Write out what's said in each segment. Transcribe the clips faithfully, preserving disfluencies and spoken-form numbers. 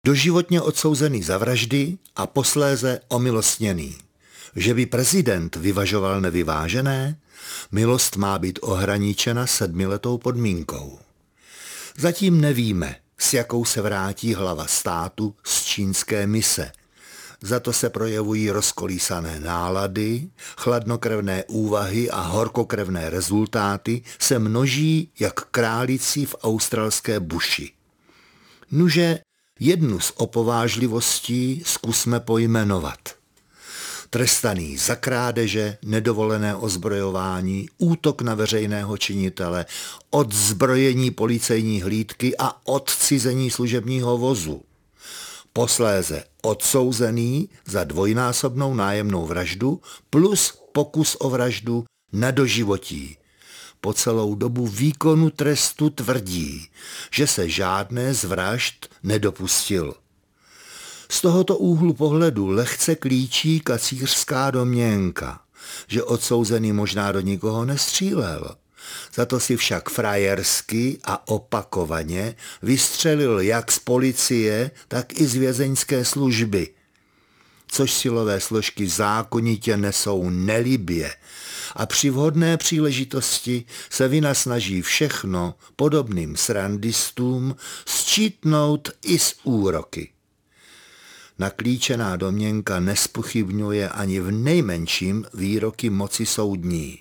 doživotně odsouzený za vraždy a posléze omilostněný. Že by prezident vyvažoval nevyvážené, milost má být ohraničena sedmiletou podmínkou. Zatím nevíme, s jakou se vrátí hlava státu z čínské mise. Za to se projevují rozkolísané nálady, chladnokrevné úvahy a horkokrevné rezultáty se množí jak králicí v australské buši. Nuže jednu z opovážlivostí zkusme pojmenovat. Trestaný za krádeže, nedovolené ozbrojování, útok na veřejného činitele, odzbrojení policejní hlídky a odcizení služebního vozu. Posléze odsouzený za dvojnásobnou nájemnou vraždu plus pokus o vraždu na doživotí. Po celou dobu výkonu trestu tvrdí, že se žádné z vražd nedopustil. Z tohoto úhlu pohledu lehce klíčí kacířská domněnka, že odsouzený možná do nikoho nestřílel. Za to si však frajersky a opakovaně vystřelil jak z policie, tak i z vězeňské služby, což silové složky zákonitě nesou nelibě a při vhodné příležitosti se vynasnaží všechno podobným srandistům sčítnout i z úroky. Naklíčená domněnka nespochybňuje ani v nejmenším výroky moci soudní.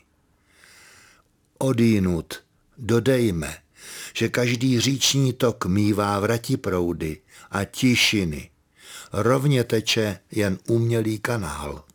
Odjinud dodejme, že každý říční tok mívá vrati proudy a tišiny. Rovně teče jen umělý kanál.